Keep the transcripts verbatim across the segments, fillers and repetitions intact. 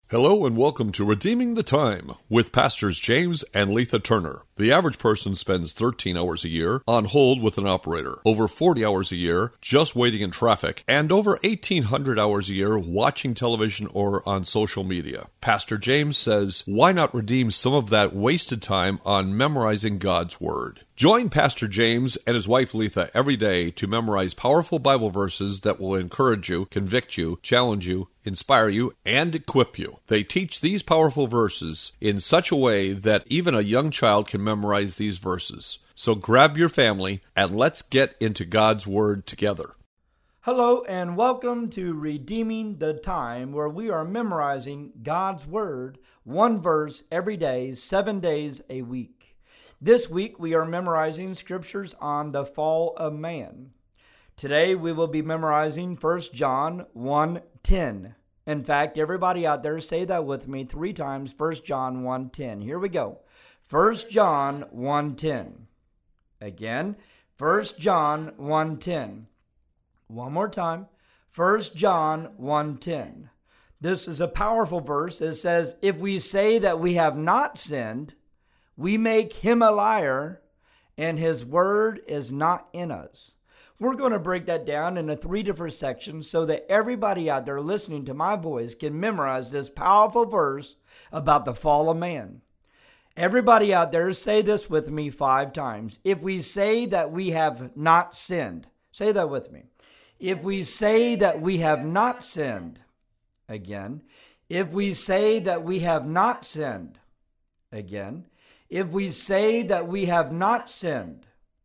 Hello and welcome to Redeeming the Time with Pastors James and Letha Turner. The average person spends thirteen hours a year on hold with an operator, over forty hours a year just waiting in traffic, and over eighteen hundred hours a year watching television or on social media. Pastor James says, why not redeem some of that wasted time on memorizing God's Word? Join Pastor James and his wife Letha every day to memorize powerful Bible verses that will encourage you, convict you, challenge you, inspire you, and equip you. They teach these powerful verses in such a way that even a young child can memorize these verses. So grab your family and let's get into God's Word together. Hello and welcome to Redeeming the Time, where we are memorizing God's Word, one verse every day, seven days a week. This week we are memorizing scriptures on the fall of man. Today we will be memorizing First John one ten. In fact, everybody out there say that with me three times, First John one ten. Here we go. First John one ten. Again, First John one ten. One more time. First John one ten. This is a powerful verse. It says, if we say that we have not sinned, we make him a liar, and his word is not in us. We're going to break that down into three different sections so that everybody out there listening to my voice can memorize this powerful verse about the fall of man. Everybody out there, say this with me five times. If we say that we have not sinned, say that with me. If we say that we have not sinned, again. If we say that we have not sinned, again. If we say that we have not sinned,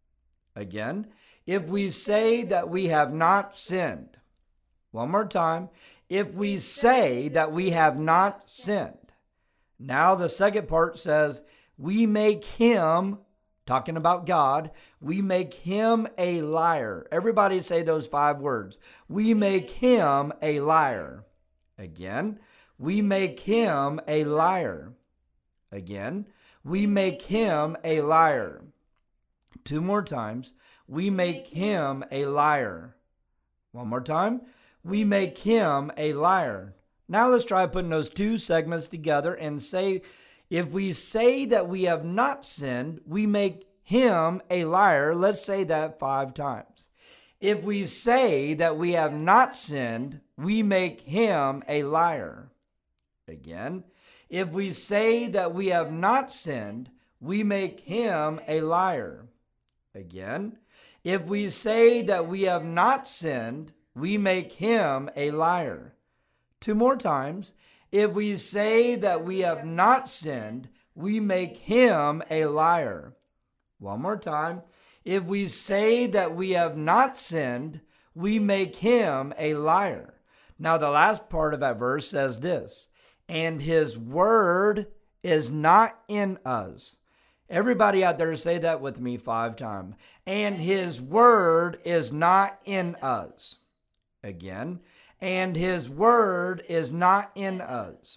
again. If we say that we have not sinned, one more time. If we say that we have not sinned. Now the second part says, we make him, talking about God, we make him a liar. Everybody say those five words. We make him a liar. Again, we make him a liar. Again, we make him a liar. Two more times. We make him a liar. One more time. We make him a liar. Now let's try putting those two segments together and say, if we say that we have not sinned, we make him a liar. Let's say that five times. If we say that we have not sinned, we make him a liar. Again. If we say that we have not sinned, we make him a liar. Again, if we say that we have not sinned, we make him a liar. Two more times. If we say that we have not sinned, we make him a liar. One more time. If we say that we have not sinned, we make him a liar. Now the last part of that verse says this. And his word is not in us. Everybody out there say that with me five times. And his word is not in us. Again. And his word is not in us.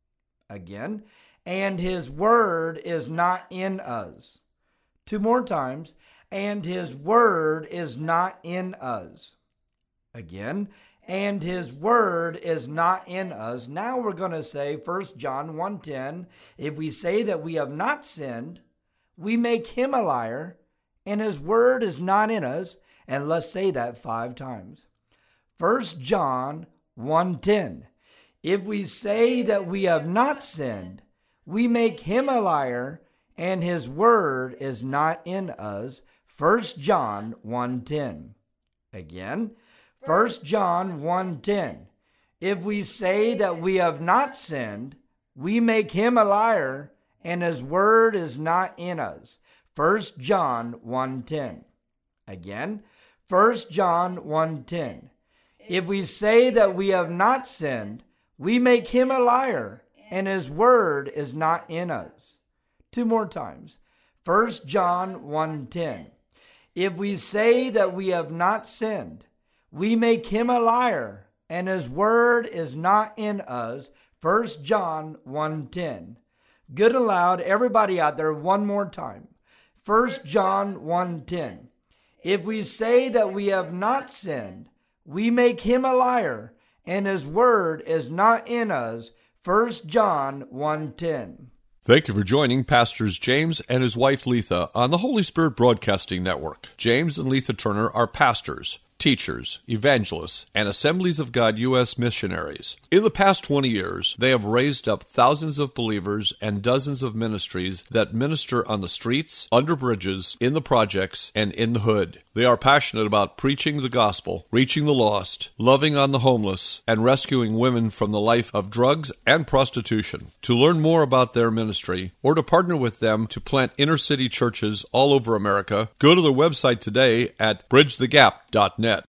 Again. And his word is not in us. Two more times. And his word is not in us. Again. And his word is not in us. Now we're going to say First John one ten. If we say that we have not sinned, we make him a liar, and his word is not in us. And let's say that five times. First John one ten. If we say that we have not sinned, we make him a liar, and his word is not in us. First John one ten. Again. First John one ten. If we say that we have not sinned, we make him a liar, and his word is not in us. First John one ten. Again, First John one ten. If we say that we have not sinned, we make him a liar, and his word is not in us. Two more times. First John one ten. If we say that we have not sinned, we make him a liar, and his word is not in us. First John one ten. Good and loud, everybody out there, one more time. First John one ten. If we say that we have not sinned, we make him a liar, and his word is not in us. First John one ten. Thank you for joining Pastors James and his wife Letha on the Holy Spirit Broadcasting Network. James and Letha Turner are pastors, teachers, evangelists, and Assemblies of God U S missionaries. In the past twenty years, they have raised up thousands of believers and dozens of ministries that minister on the streets, under bridges, in the projects, and in the hood. They are passionate about preaching the gospel, reaching the lost, loving on the homeless, and rescuing women from the life of drugs and prostitution. To learn more about their ministry, or to partner with them to plant inner-city churches all over America, go to their website today at bridge the gap dot net.